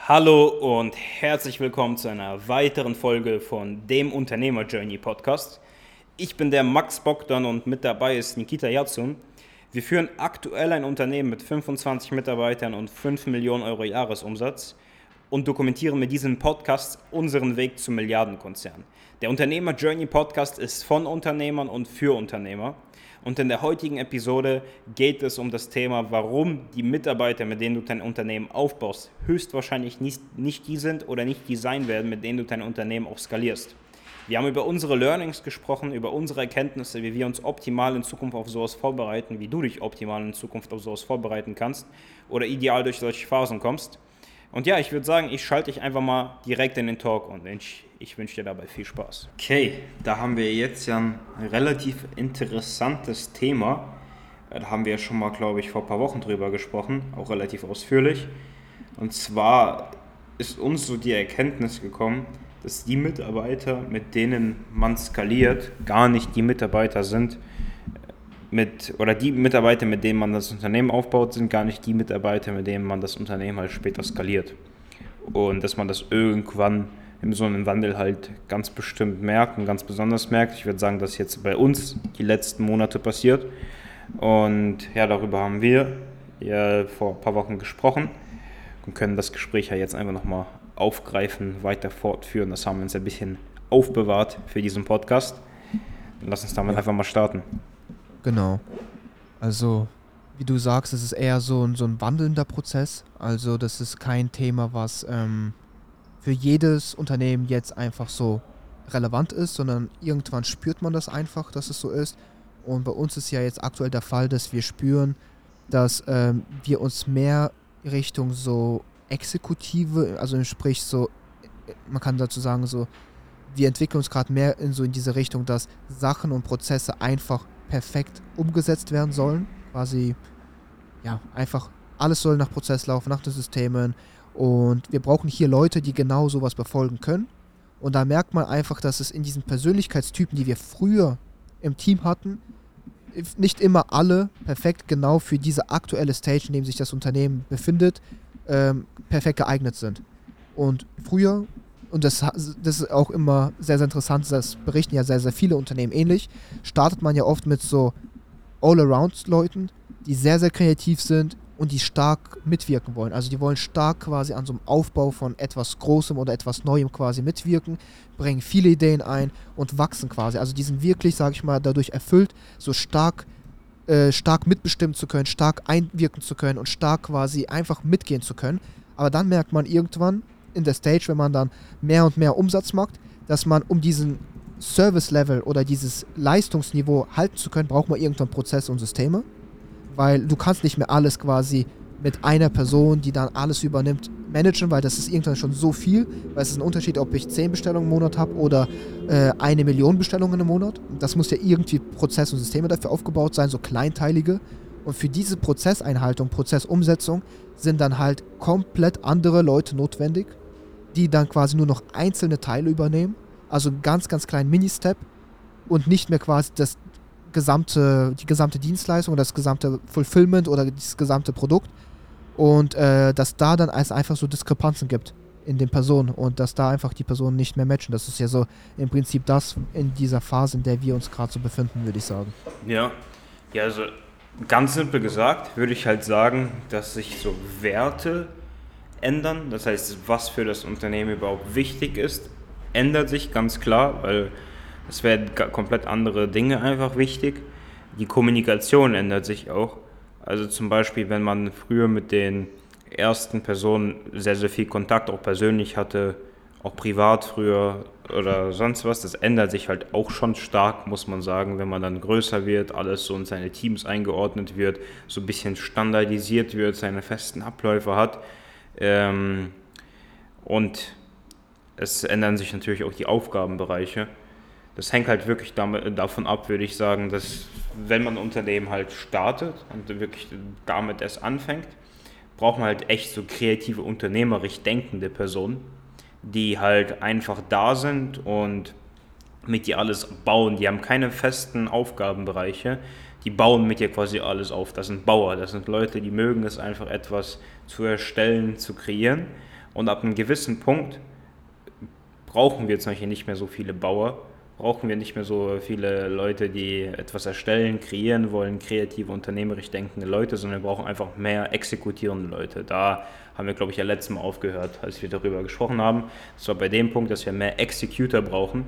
Hallo und herzlich willkommen zu einer weiteren Folge von dem Unternehmer Journey Podcast. Ich bin der Max Bogdan und mit dabei ist Nikita Yazun. Wir führen aktuell ein Unternehmen mit 25 Mitarbeitern und 5 Millionen Euro Jahresumsatz und dokumentieren mit diesem Podcast unseren Weg zum Milliardenkonzern. Der Unternehmer Journey Podcast ist von Unternehmern und für Unternehmer. Und in der heutigen Episode geht es um das Thema, warum die Mitarbeiter, mit denen du dein Unternehmen aufbaust, höchstwahrscheinlich nicht die sind oder nicht die sein werden, mit denen du dein Unternehmen auch skalierst. Wir haben über unsere Learnings gesprochen, über unsere Erkenntnisse, wie wir uns optimal in Zukunft auf sowas vorbereiten, wie du dich optimal in Zukunft auf sowas vorbereiten kannst oder ideal durch solche Phasen kommst. Und ja, ich würde sagen, ich schalte dich einfach mal direkt in den Talk und ich wünsche dir dabei viel Spaß. Okay, da haben wir jetzt ja ein relativ interessantes Thema. Da haben wir ja schon mal, glaube ich, vor ein paar Wochen drüber gesprochen, auch relativ ausführlich. Und zwar ist uns so die Erkenntnis gekommen, dass die Mitarbeiter, mit denen man skaliert, gar nicht die Mitarbeiter sind, die Mitarbeiter, mit denen man das Unternehmen aufbaut, sind gar nicht die Mitarbeiter, mit denen man das Unternehmen halt später skaliert. Und dass man das irgendwann in so einem Wandel halt ganz bestimmt merkt und ganz besonders merkt. Ich würde sagen, das ist jetzt bei uns die letzten Monate passiert. Und ja, darüber haben wir ja vor ein paar Wochen gesprochen und können das Gespräch ja jetzt einfach nochmal aufgreifen, weiter fortführen. Das haben wir uns ein bisschen aufbewahrt für diesen Podcast. Dann lass uns damit einfach mal starten. Genau. Also, wie du sagst, es ist eher so ein wandelnder Prozess. Also, das ist kein Thema, was für jedes Unternehmen jetzt einfach so relevant ist, sondern irgendwann spürt man das einfach, dass es so ist. Und bei uns ist ja jetzt aktuell der Fall, dass wir spüren, dass wir uns mehr Richtung so Exekutive, also sprich so, man kann dazu sagen, so, wir entwickeln uns gerade mehr in diese Richtung, dass Sachen und Prozesse einfach perfekt umgesetzt werden sollen. Quasi, ja, einfach alles soll nach Prozess laufen, nach den Systemen. Und wir brauchen hier Leute, die genau sowas befolgen können. Und da merkt man einfach, dass es in diesen Persönlichkeitstypen, die wir früher im Team hatten, nicht immer alle perfekt genau für diese aktuelle Stage, in dem sich das Unternehmen befindet, perfekt geeignet sind. Und früher, und das ist auch immer sehr, sehr interessant, das berichten ja sehr, sehr viele Unternehmen ähnlich, startet man ja oft mit so All-Around-Leuten, die sehr, sehr kreativ sind und die stark mitwirken wollen. Also die wollen stark quasi an so einem Aufbau von etwas Großem oder etwas Neuem quasi mitwirken, bringen viele Ideen ein und wachsen quasi. Also die sind wirklich, sage ich mal, dadurch erfüllt, so stark mitbestimmen zu können, stark einwirken zu können und stark quasi einfach mitgehen zu können. Aber dann merkt man irgendwann in der Stage, wenn man dann mehr und mehr Umsatz macht, dass man, um diesen Service-Level oder dieses Leistungsniveau halten zu können, braucht man irgendwann Prozesse und Systeme, weil du kannst nicht mehr alles quasi mit einer Person, die dann alles übernimmt, managen, weil das ist irgendwann schon so viel, weil es ist ein Unterschied, ob ich 10 Bestellungen im Monat habe oder 1 Million Bestellungen im Monat. Das muss ja irgendwie Prozesse und Systeme dafür aufgebaut sein, so kleinteilige. Und für diese Prozesseinhaltung, Prozessumsetzung sind dann halt komplett andere Leute notwendig, die dann quasi nur noch einzelne Teile übernehmen, also einen ganz, ganz kleinen Mini-Step und nicht mehr quasi die gesamte Dienstleistung oder das gesamte Fulfillment oder das gesamte Produkt und dass da dann einfach so Diskrepanzen gibt in den Personen und dass da einfach die Personen nicht mehr matchen. Das ist ja so im Prinzip das in dieser Phase, in der wir uns gerade so befinden, würde ich sagen. Ja, also ganz simpel gesagt würde ich halt sagen, dass sich so Werte ändern. Das heißt, was für das Unternehmen überhaupt wichtig ist, ändert sich ganz klar, weil es werden komplett andere Dinge einfach wichtig. Die Kommunikation ändert sich auch. Also zum Beispiel, wenn man früher mit den ersten Personen sehr, sehr viel Kontakt auch persönlich hatte, auch privat früher oder sonst was, das ändert sich halt auch schon stark, muss man sagen, wenn man dann größer wird, alles so in seine Teams eingeordnet wird, so ein bisschen standardisiert wird, seine festen Abläufe hat. Und es ändern sich natürlich auch die Aufgabenbereiche. Das hängt halt wirklich davon ab, würde ich sagen, dass wenn man ein Unternehmen halt startet und wirklich damit erst anfängt, braucht man halt echt so kreative, unternehmerisch denkende Personen, die halt einfach da sind und mit dir alles bauen. Die haben keine festen Aufgabenbereiche, die bauen mit dir quasi alles auf. Das sind Bauer, das sind Leute, die mögen es einfach etwas zu erstellen, zu kreieren Und ab einem gewissen Punkt brauchen wir zum Beispiel nicht mehr so viele Bauer, brauchen wir nicht mehr so viele Leute, die etwas erstellen, kreieren wollen, kreative, unternehmerisch denkende Leute, sondern wir brauchen einfach mehr exekutierende Leute. Da haben wir, glaube ich, ja letztes Mal aufgehört, als wir darüber gesprochen haben. Das war bei dem Punkt, dass wir mehr Executor brauchen.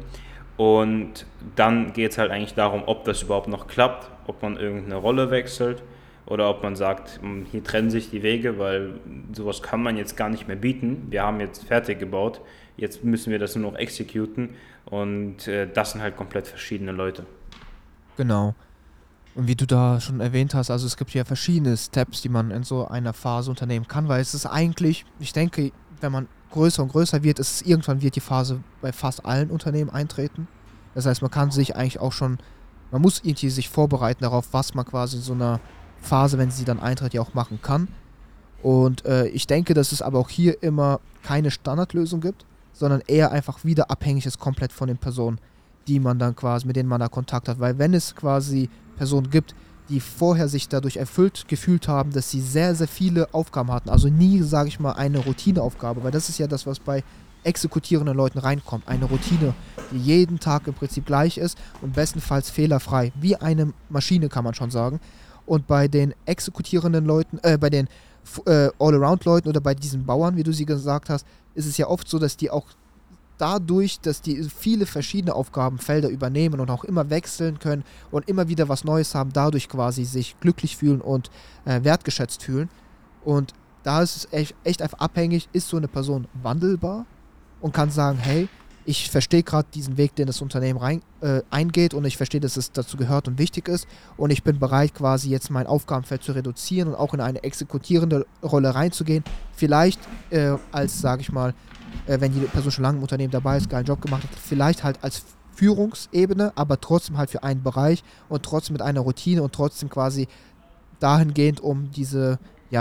Und dann geht es halt eigentlich darum, ob das überhaupt noch klappt, ob man irgendeine Rolle wechselt oder ob man sagt, hier trennen sich die Wege, weil sowas kann man jetzt gar nicht mehr bieten. Wir haben jetzt fertig gebaut, jetzt müssen wir das nur noch exekuten und das sind halt komplett verschiedene Leute. Genau. Und wie du da schon erwähnt hast, also es gibt ja verschiedene Steps, die man in so einer Phase unternehmen kann, weil es ist eigentlich, ich denke, wenn man größer und größer wird, ist es irgendwann wird die Phase bei fast allen Unternehmen eintreten. Das heißt, man kann sich eigentlich auch schon, man muss irgendwie sich vorbereiten darauf, was man quasi in so einer Phase, wenn sie dann eintritt, ja auch machen kann. Und ich denke, dass es aber auch hier immer keine Standardlösung gibt, sondern eher einfach wieder abhängig ist komplett von den Personen, die man dann quasi, mit denen man da Kontakt hat. Weil wenn es quasi Personen gibt, die vorher sich dadurch erfüllt gefühlt haben, dass sie sehr, sehr viele Aufgaben hatten, also nie, sage ich mal, eine Routineaufgabe, weil das ist ja das, was bei exekutierenden Leuten reinkommt. Eine Routine, die jeden Tag im Prinzip gleich ist und bestenfalls fehlerfrei, wie eine Maschine, kann man schon sagen. Und bei den exekutierenden Leuten, bei den All-Around-Leuten oder bei diesen Bauern, wie du sie gesagt hast, ist es ja oft so, dass die auch dadurch, dass die viele verschiedene Aufgabenfelder übernehmen und auch immer wechseln können und immer wieder was Neues haben, dadurch quasi sich glücklich fühlen und wertgeschätzt fühlen. Und da ist es echt einfach abhängig, ist so eine Person wandelbar und kann sagen, hey, ich verstehe gerade diesen Weg, den das Unternehmen eingeht und ich verstehe, dass es dazu gehört und wichtig ist und ich bin bereit, quasi jetzt mein Aufgabenfeld zu reduzieren und auch in eine exekutierende Rolle reinzugehen. Vielleicht als, sage ich mal, wenn die Person schon lange im Unternehmen dabei ist, geilen Job gemacht hat, vielleicht halt als Führungsebene, aber trotzdem halt für einen Bereich und trotzdem mit einer Routine und trotzdem quasi dahingehend, um diese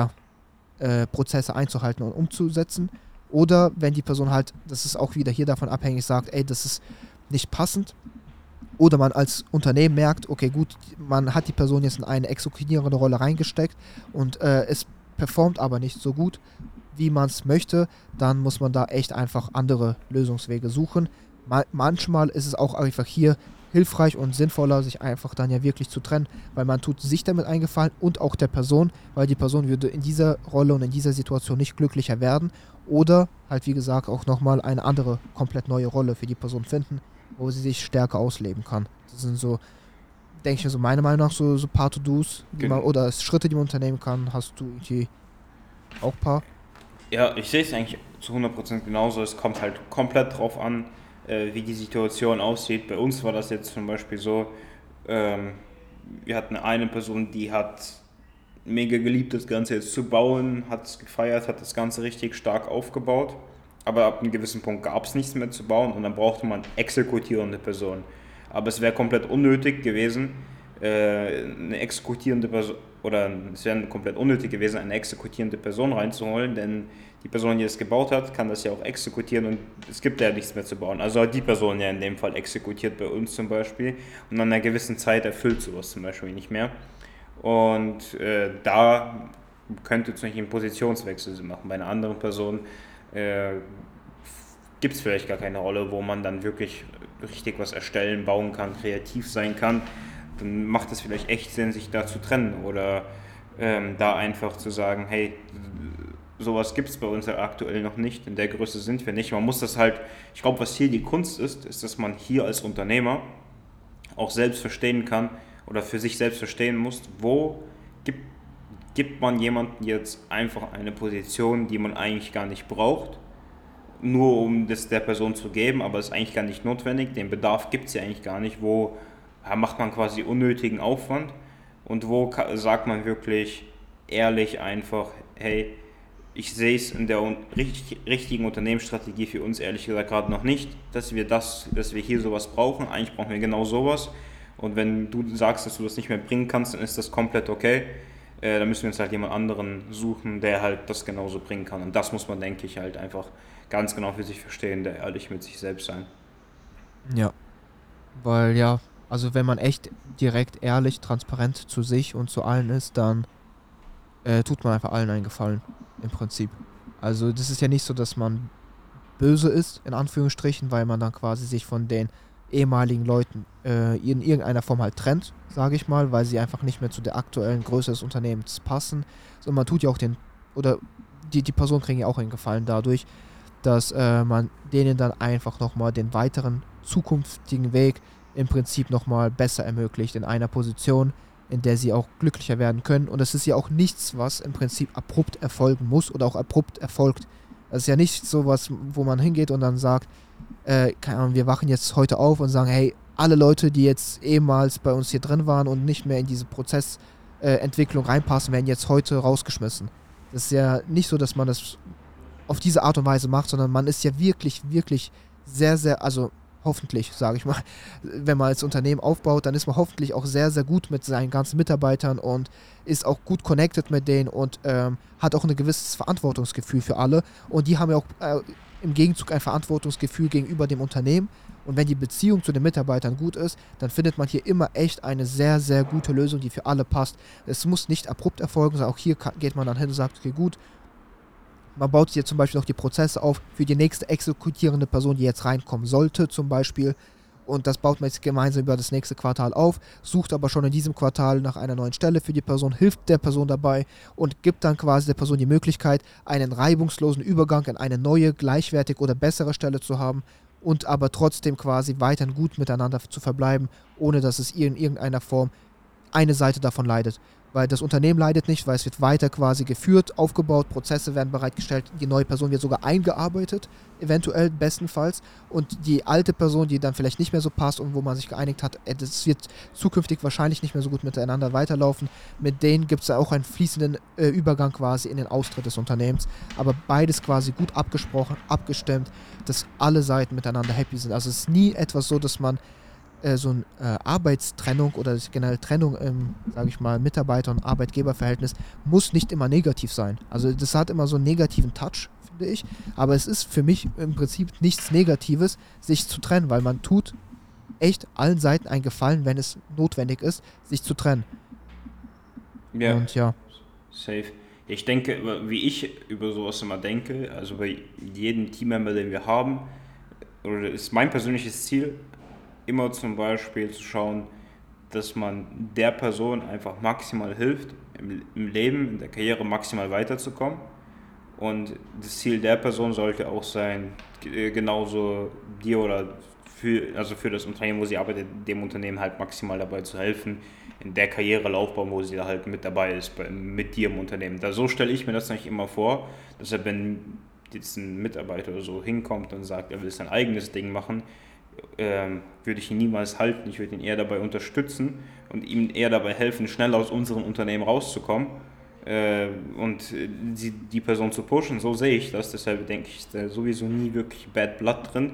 Prozesse einzuhalten und umzusetzen. Oder wenn die Person halt, das ist auch wieder hier davon abhängig, sagt, ey, das ist nicht passend. Oder man als Unternehmen merkt, okay, gut, man hat die Person jetzt in eine exekutierende Rolle reingesteckt und es performt aber nicht so gut, wie man es möchte, dann muss man da echt einfach andere Lösungswege suchen. Manchmal ist es auch einfach hier hilfreich und sinnvoller, sich einfach dann ja wirklich zu trennen, weil man tut sich damit einen Gefallen und auch der Person, weil die Person würde in dieser Rolle und in dieser Situation nicht glücklicher werden oder halt wie gesagt auch nochmal eine andere, komplett neue Rolle für die Person finden, wo sie sich stärker ausleben kann. Das sind so, denke ich, so meiner Meinung nach so ein paar To-Dos oder Schritte, die man unternehmen kann. Hast du irgendwie auch ein paar? Ja, ich sehe es eigentlich zu 100% genauso. Es kommt halt komplett drauf an, wie die Situation aussieht. Bei uns war das jetzt zum Beispiel so, wir hatten eine Person, die hat mega geliebt, das Ganze jetzt zu bauen, hat es gefeiert, hat das Ganze richtig stark aufgebaut. Aber ab einem gewissen Punkt gab es nichts mehr zu bauen und dann brauchte man exekutierende Personen. Aber es wäre komplett unnötig gewesen, eine exekutierende Person, oder es wäre komplett unnötig gewesen, eine exekutierende Person reinzuholen, denn die Person, die es gebaut hat, kann das ja auch exekutieren und es gibt ja nichts mehr zu bauen. Also hat die Person ja in dem Fall exekutiert bei uns zum Beispiel und nach einer gewissen Zeit erfüllt sowas zum Beispiel nicht mehr. Und da könnte zum Beispiel ein Positionswechsel Sinn machen. Bei einer anderen Person gibt es vielleicht gar keine Rolle, wo man dann wirklich richtig was erstellen, bauen kann, kreativ sein kann. Dann macht es vielleicht echt Sinn, sich da zu trennen oder da einfach zu sagen, hey, sowas gibt es bei uns ja aktuell noch nicht, in der Größe sind wir nicht. Man muss das halt, ich glaube, was hier die Kunst ist, ist, dass man hier als Unternehmer auch selbst verstehen kann oder für sich selbst verstehen muss, wo gibt man jemandem jetzt einfach eine Position, die man eigentlich gar nicht braucht, nur um das der Person zu geben, aber es ist eigentlich gar nicht notwendig, den Bedarf gibt es ja eigentlich gar nicht, wo macht man quasi unnötigen Aufwand und wo sagt man wirklich ehrlich einfach, hey, ich sehe es in der richtigen Unternehmensstrategie für uns ehrlich gesagt gerade noch nicht, dass wir hier sowas brauchen, eigentlich brauchen wir genau sowas und wenn du sagst, dass du das nicht mehr bringen kannst, dann ist das komplett okay, dann müssen wir uns halt jemand anderen suchen, der halt das genauso bringen kann und das muss man, denke ich, halt einfach ganz genau für sich verstehen, der ehrlich mit sich selbst sein. Ja, weil ja, also wenn man echt direkt, ehrlich, transparent zu sich und zu allen ist, dann tut man einfach allen einen Gefallen, im Prinzip. Also das ist ja nicht so, dass man böse ist, in Anführungsstrichen, weil man dann quasi sich von den ehemaligen Leuten in irgendeiner Form halt trennt, sage ich mal, weil sie einfach nicht mehr zu der aktuellen Größe des Unternehmens passen. So, man tut ja auch oder die Personen kriegen ja auch einen Gefallen dadurch, dass man denen dann einfach nochmal den weiteren zukünftigen Weg im Prinzip nochmal besser ermöglicht in einer Position, in der sie auch glücklicher werden können. Und das ist ja auch nichts, was im Prinzip abrupt erfolgen muss oder auch abrupt erfolgt. Das ist ja nicht sowas, wo man hingeht und dann sagt, keine Ahnung, wir wachen jetzt heute auf und sagen, hey, alle Leute, die jetzt ehemals bei uns hier drin waren und nicht mehr in diese Prozessentwicklung reinpassen, werden jetzt heute rausgeschmissen. Das ist ja nicht so, dass man das auf diese Art und Weise macht, sondern man ist ja wirklich, wirklich sehr, sehr, also hoffentlich, sage ich mal, wenn man als Unternehmen aufbaut, dann ist man hoffentlich auch sehr, sehr gut mit seinen ganzen Mitarbeitern und ist auch gut connected mit denen und hat auch ein gewisses Verantwortungsgefühl für alle. Und die haben ja auch im Gegenzug ein Verantwortungsgefühl gegenüber dem Unternehmen. Und wenn die Beziehung zu den Mitarbeitern gut ist, dann findet man hier immer echt eine sehr, sehr gute Lösung, die für alle passt. Es muss nicht abrupt erfolgen, sondern auch hier geht man dann hin und sagt, okay, gut, man baut hier zum Beispiel noch die Prozesse auf für die nächste exekutierende Person, die jetzt reinkommen sollte zum Beispiel. Und das baut man jetzt gemeinsam über das nächste Quartal auf, sucht aber schon in diesem Quartal nach einer neuen Stelle für die Person, hilft der Person dabei und gibt dann quasi der Person die Möglichkeit, einen reibungslosen Übergang in eine neue, gleichwertige oder bessere Stelle zu haben und aber trotzdem quasi weiterhin gut miteinander zu verbleiben, ohne dass es in irgendeiner Form eine Seite davon leidet. Weil das Unternehmen leidet nicht, weil es wird weiter quasi geführt, aufgebaut, Prozesse werden bereitgestellt, die neue Person wird sogar eingearbeitet, eventuell bestenfalls. Und die alte Person, die dann vielleicht nicht mehr so passt und wo man sich geeinigt hat, das wird zukünftig wahrscheinlich nicht mehr so gut miteinander weiterlaufen. Mit denen gibt es ja auch einen fließenden Übergang quasi in den Austritt des Unternehmens. Aber beides quasi gut abgesprochen, abgestimmt, dass alle Seiten miteinander happy sind. Also es ist nie etwas so, dass man so eine Arbeitstrennung oder generell Trennung im, sage ich mal, Mitarbeiter- und Arbeitgeberverhältnis muss nicht immer negativ sein. Also das hat immer so einen negativen Touch, finde ich. Aber es ist für mich im Prinzip nichts Negatives, sich zu trennen, weil man tut echt allen Seiten einen Gefallen, wenn es notwendig ist, sich zu trennen. Ja, Und ja, safe. Ich denke, wie ich über sowas immer denke, also bei jedem Teammember, den wir haben, oder ist mein persönliches Ziel, immer zum Beispiel zu schauen, dass man der Person einfach maximal hilft, im Leben, in der Karriere maximal weiterzukommen. Und das Ziel der Person sollte auch sein, genauso dir oder für das Unternehmen, wo sie arbeitet, dem Unternehmen halt maximal dabei zu helfen, in der Karrierelaufbahn, wo sie da halt mit dabei ist, mit dir im Unternehmen. So stelle ich mir das nicht immer vor, dass wenn jetzt ein Mitarbeiter oder so hinkommt und sagt, er will sein eigenes Ding machen, würde ich ihn niemals halten. Ich würde ihn eher dabei unterstützen und ihm eher dabei helfen, schnell aus unserem Unternehmen rauszukommen und die Person zu pushen. So sehe ich das. Deshalb denke ich, ist da sowieso nie wirklich Bad Blood drin.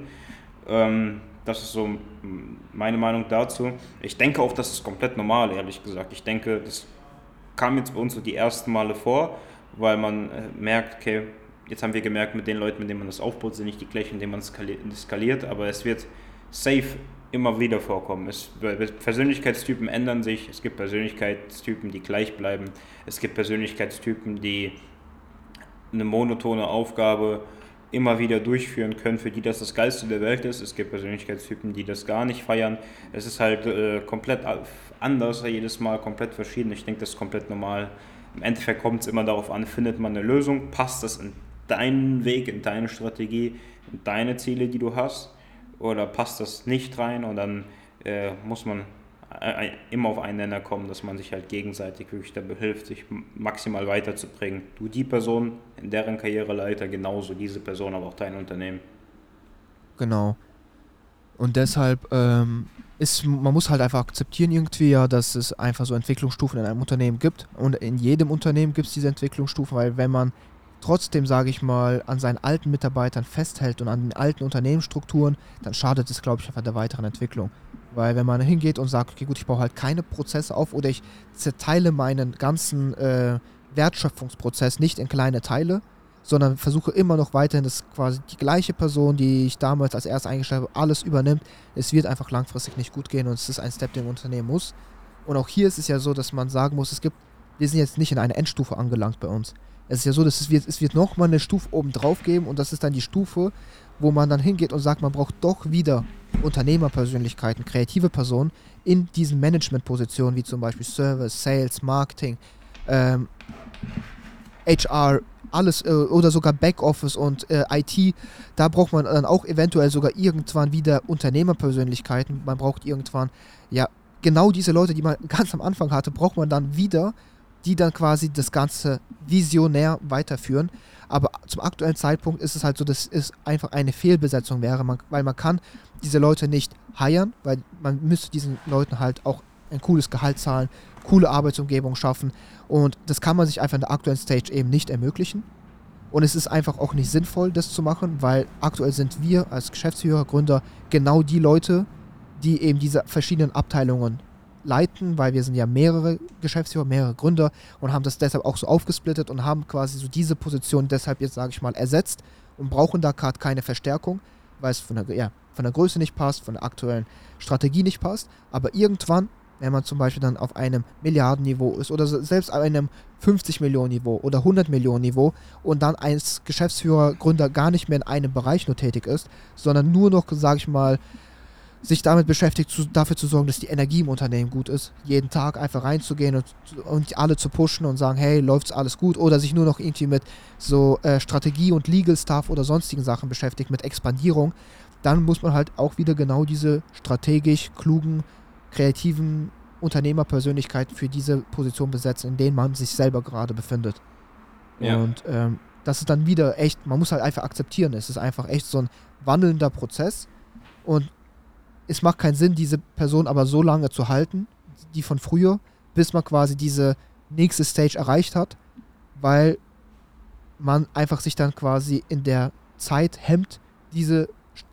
Das ist so meine Meinung dazu. Ich denke auch, das ist komplett normal, ehrlich gesagt. Ich denke, das kam jetzt bei uns so die ersten Male vor, weil man merkt, okay, jetzt haben wir gemerkt, mit den Leuten, mit denen man das aufbaut, sind nicht die gleichen, mit denen man skaliert, aber es wird safe immer wieder vorkommen. Persönlichkeitstypen ändern sich, es gibt Persönlichkeitstypen, die gleich bleiben, es gibt Persönlichkeitstypen, die eine monotone Aufgabe immer wieder durchführen können, für die das Geilste der Welt ist. Es gibt Persönlichkeitstypen, die das gar nicht feiern. Es ist halt komplett anders, jedes Mal komplett verschieden. Ich denke, das ist komplett normal. Im Endeffekt kommt es immer darauf an, findet man eine Lösung, passt das in deinen Weg, in deine Strategie, in deine Ziele, die du hast, oder passt das nicht rein und dann muss man immer auf einen Nenner kommen, dass man sich halt gegenseitig wirklich dabei hilft, sich maximal weiterzubringen. Du die Person in deren Karriereleiter, genauso diese Person, aber auch dein Unternehmen. genau. Und deshalb man muss halt einfach akzeptieren irgendwie, ja, dass es einfach so Entwicklungsstufen in einem Unternehmen gibt. Und in jedem Unternehmen gibt es diese Entwicklungsstufen, weil wenn man trotzdem, sage ich mal, an seinen alten Mitarbeitern festhält und an den alten Unternehmensstrukturen, dann schadet es, glaube ich, einfach der weiteren Entwicklung. Weil wenn man hingeht und sagt, okay gut, ich baue halt keine Prozesse auf oder ich zerteile meinen ganzen Wertschöpfungsprozess nicht in kleine Teile, sondern versuche immer noch weiterhin, dass quasi die gleiche Person, die ich damals als erst eingestellt habe, alles übernimmt. Es wird einfach langfristig nicht gut gehen und es ist ein Step, den ein Unternehmen muss. Und auch hier ist es ja so, dass man sagen muss, wir sind jetzt nicht in einer Endstufe angelangt bei uns. Es ist ja so, dass es wird nochmal eine Stufe oben drauf geben und das ist dann die Stufe, wo man dann hingeht und sagt, man braucht doch wieder Unternehmerpersönlichkeiten, kreative Personen in diesen Managementpositionen, wie zum Beispiel Service, Sales, Marketing, ähm, HR, alles oder sogar Backoffice und IT. Da braucht man dann auch eventuell sogar irgendwann wieder Unternehmerpersönlichkeiten. Man braucht irgendwann, ja, genau diese Leute, die man ganz am Anfang hatte, braucht man dann wieder, die dann quasi das Ganze visionär weiterführen. Aber zum aktuellen Zeitpunkt ist es halt so, dass es einfach eine Fehlbesetzung wäre, weil man kann diese Leute nicht hiren, weil man müsste diesen Leuten halt auch ein cooles Gehalt zahlen, coole Arbeitsumgebung schaffen und das kann man sich einfach in der aktuellen Stage eben nicht ermöglichen. Und es ist einfach auch nicht sinnvoll, das zu machen, weil aktuell sind wir als Geschäftsführer, Gründer genau die Leute, die eben diese verschiedenen Abteilungen leiten, weil wir sind ja mehrere Geschäftsführer, mehrere Gründer und haben das deshalb auch so aufgesplittet und haben quasi so diese Position deshalb jetzt, sage ich mal, ersetzt und brauchen da gerade keine Verstärkung, weil es von der Größe nicht passt, von der aktuellen Strategie nicht passt. Aber irgendwann, wenn man zum Beispiel dann auf einem Milliardenniveau ist oder selbst auf einem 50 Millionen Niveau oder 100 Millionen Niveau und dann als Geschäftsführer, Gründer gar nicht mehr in einem Bereich nur tätig ist, sondern nur noch, sage ich mal, sich damit beschäftigt, dafür zu sorgen, dass die Energie im Unternehmen gut ist, jeden Tag einfach reinzugehen und alle zu pushen und sagen, hey, läuft's alles gut, oder sich nur noch irgendwie mit so Strategie und Legal Stuff oder sonstigen Sachen beschäftigt, mit Expandierung, dann muss man halt auch wieder genau diese strategisch klugen, kreativen Unternehmerpersönlichkeiten für diese Position besetzen, in denen man sich selber gerade befindet. Ja. Und das ist dann wieder echt, man muss halt einfach akzeptieren, es ist einfach echt so ein wandelnder Prozess und es macht keinen Sinn, diese Person aber so lange zu halten, die von früher, bis man quasi diese nächste Stage erreicht hat, weil man einfach sich dann quasi in der Zeit hemmt, diese,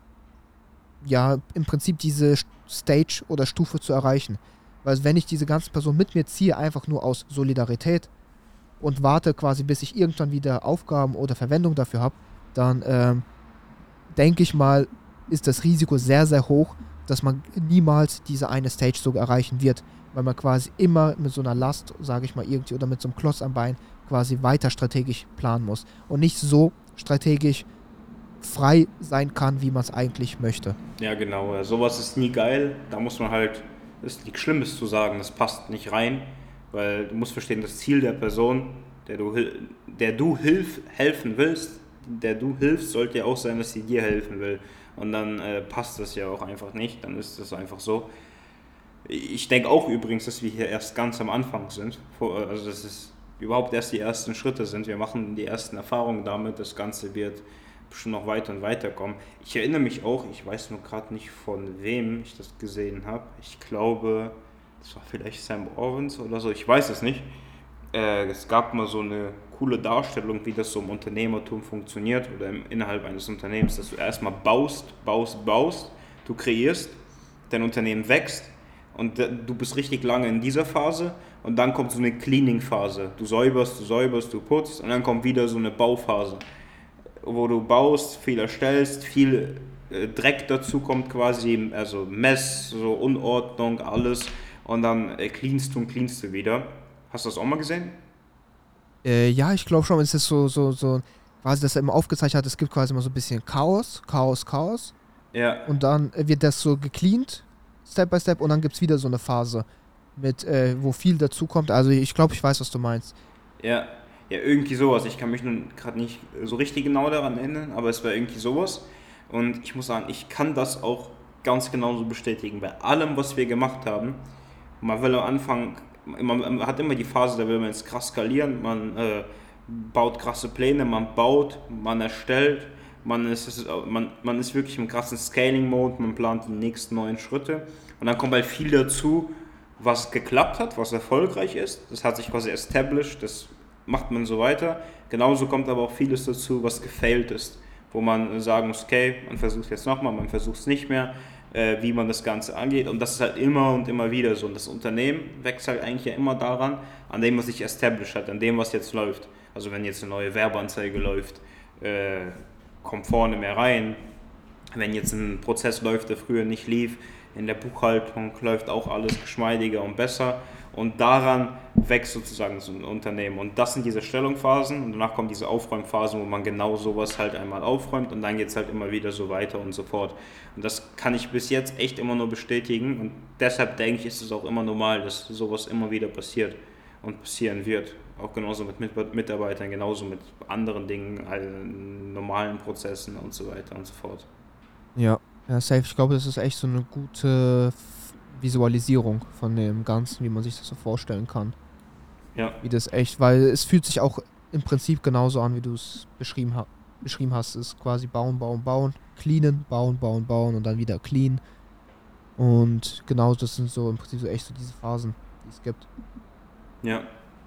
ja, im Prinzip diese Stage oder Stufe zu erreichen. Weil wenn ich diese ganze Person mit mir ziehe, einfach nur aus Solidarität und warte quasi, bis ich irgendwann wieder Aufgaben oder Verwendung dafür habe, dann denke ich mal, ist das Risiko sehr, sehr hoch, dass man niemals diese eine Stage so erreichen wird, weil man quasi immer mit so einer Last, sage ich mal, irgendwie oder mit so einem Klotz am Bein quasi weiter strategisch planen muss und nicht so strategisch frei sein kann, wie man es eigentlich möchte. Ja, genau. Ja, sowas ist nie geil. Da muss man halt, das ist nichts Schlimmes zu sagen, das passt nicht rein, weil du musst verstehen, das Ziel der Person, der du helfen willst, der du hilfst, sollte ja auch sein, dass sie dir helfen will. Und dann passt das ja auch einfach nicht, dann ist das einfach so. Ich denke auch übrigens, dass wir hier erst ganz am Anfang sind, also dass es überhaupt erst die ersten Schritte sind. Wir machen die ersten Erfahrungen damit, das Ganze wird bestimmt noch weiter und weiter kommen. Ich erinnere mich auch, ich weiß nur gerade nicht von wem ich das gesehen habe. Ich glaube, das war vielleicht Sam Owens oder so, ich weiß es nicht. Es gab mal so eine coole Darstellung, wie das so im Unternehmertum funktioniert oder innerhalb eines Unternehmens, dass du erstmal baust, du kreierst, dein Unternehmen wächst und du bist richtig lange in dieser Phase und dann kommt so eine Cleaning-Phase. Du säuberst, du putzt und dann kommt wieder so eine Bauphase, wo du baust, viel erstellst, viel Dreck dazu kommt quasi, also Mess, so Unordnung, alles und dann cleanst du wieder. Hast du das auch mal gesehen? Ja, ich glaube schon, es ist so, quasi, dass er immer aufgezeichnet hat, es gibt quasi immer so ein bisschen Chaos. Ja, Und dann wird das so gecleant, Step by Step, und dann gibt es wieder so eine Phase, mit, wo viel dazu kommt. Also ich glaube, ich weiß, was du meinst. ja, ja, irgendwie sowas. Ich kann mich nun gerade nicht so richtig genau daran erinnern, aber es war irgendwie sowas. Und ich muss sagen, ich kann das auch ganz genauso bestätigen. Bei allem, was wir gemacht haben, man will am Anfang, man hat immer die Phase, da will man jetzt krass skalieren, man baut krasse Pläne, man erstellt, man ist wirklich im krassen Scaling-Mode, man plant die nächsten neuen Schritte und dann kommt halt viel dazu, was geklappt hat, was erfolgreich ist, das hat sich quasi established, das macht man so weiter. Genauso kommt aber auch vieles dazu, was gefailt ist, wo man sagen muss, okay, man versucht es jetzt nochmal, man versucht es nicht mehr, wie man das Ganze angeht. Und das ist halt immer und immer wieder so. Und das Unternehmen wächst halt eigentlich ja immer daran, an dem, was sich established hat, an dem, was jetzt läuft. Also wenn jetzt eine neue Werbeanzeige läuft, kommt vorne mehr rein. Wenn jetzt ein Prozess läuft, der früher nicht lief, in der Buchhaltung läuft auch alles geschmeidiger und besser. Und daran wächst sozusagen so ein Unternehmen. Und das sind diese Stellungphasen und danach kommen diese Aufräumphasen, wo man genau sowas halt einmal aufräumt und dann geht es halt immer wieder so weiter und so fort. Und das kann ich bis jetzt echt immer nur bestätigen und deshalb denke ich, ist es auch immer normal, dass sowas immer wieder passiert und passieren wird. Auch genauso mit Mitarbeitern, genauso mit anderen Dingen, normalen Prozessen und so weiter und so fort. Ja, ja, safe. Ich glaube, das ist echt so eine gute Visualisierung von dem Ganzen, wie man sich das so vorstellen kann. Ja, Wie das echt, weil es fühlt sich auch im Prinzip genauso an, wie du es beschrieben hast. Es ist quasi bauen, bauen, bauen, cleanen, bauen, bauen, bauen und dann wieder clean. Und genau das sind so im Prinzip so echt so diese Phasen, die es gibt. ja.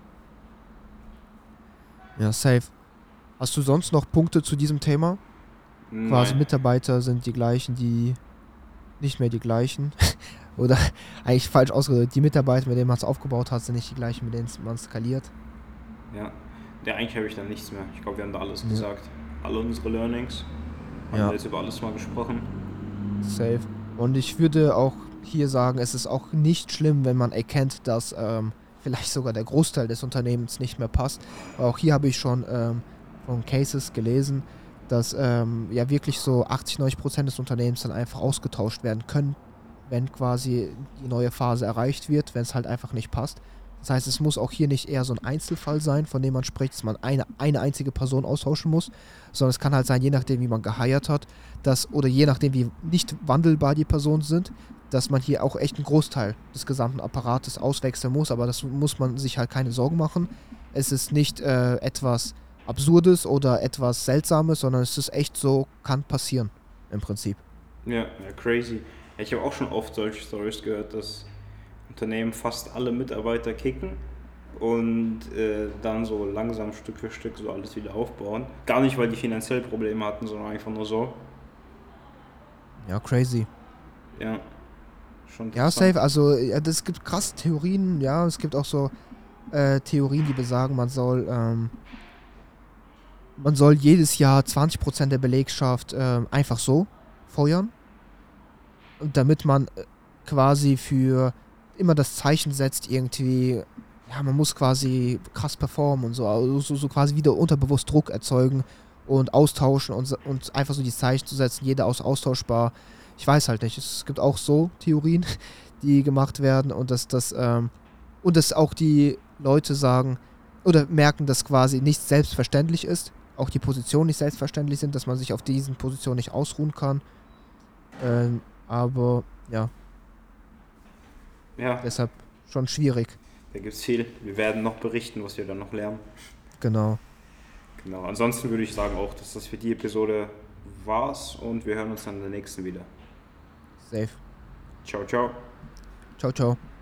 Ja, safe. Hast du sonst noch Punkte zu diesem Thema? Quasi Nein. Mitarbeiter sind die gleichen, die nicht mehr die gleichen. Oder eigentlich falsch ausgedrückt, die Mitarbeiter, mit denen man es aufgebaut hat, sind nicht die gleichen, mit denen man es skaliert. Ja. Ja, eigentlich habe ich da nichts mehr. Ich glaube, wir haben da alles Ja, gesagt. Alle unsere Learnings. Haben wir ja, jetzt über alles mal gesprochen. safe. Und ich würde auch hier sagen, es ist auch nicht schlimm, wenn man erkennt, dass vielleicht sogar der Großteil des Unternehmens nicht mehr passt. Aber auch hier habe ich schon von Cases gelesen, dass ja wirklich so 80-90% des Unternehmens dann einfach ausgetauscht werden können, wenn quasi die neue Phase erreicht wird, wenn es halt einfach nicht passt. Das heißt, es muss auch hier nicht eher so ein Einzelfall sein, von dem man spricht, dass man eine einzige Person austauschen muss, sondern es kann halt sein, je nachdem, wie man geheiert hat, oder je nachdem, wie nicht wandelbar die Personen sind, dass man hier auch echt einen Großteil des gesamten Apparates auswechseln muss, aber das muss man sich halt keine Sorgen machen. Es ist nicht etwas Absurdes oder etwas Seltsames, sondern es ist echt so, kann passieren, im Prinzip. Ja, ja, crazy. Ja, ich habe auch schon oft solche Stories gehört, dass Unternehmen fast alle Mitarbeiter kicken und dann so langsam Stück für Stück so alles wieder aufbauen. Gar nicht, weil die finanziell Probleme hatten, sondern einfach nur so. Ja, crazy. Ja, schon Ja, interessant. safe. Also, ja, es gibt krasse Theorien, ja. Es gibt auch so Theorien, die besagen, man soll jedes Jahr 20% der Belegschaft einfach so feuern. Und damit man quasi für immer das Zeichen setzt, irgendwie, ja, man muss quasi krass performen und so, also so quasi wieder unterbewusst Druck erzeugen und austauschen und einfach so die Zeichen zu setzen, jeder ist austauschbar. Ich weiß halt nicht. Es gibt auch so Theorien, die gemacht werden und dass auch die Leute sagen oder merken, dass quasi nicht selbstverständlich ist, auch die Positionen nicht selbstverständlich sind, dass man sich auf diesen Positionen nicht ausruhen kann. Aber ja, Ja, deshalb schon schwierig. da gibt es viel. Wir werden noch berichten, was wir dann noch lernen. Genau. Genau. Ansonsten würde ich sagen auch, dass das für die Episode war's und wir hören uns dann in der nächsten wieder. Safe. Ciao, ciao. Ciao, ciao.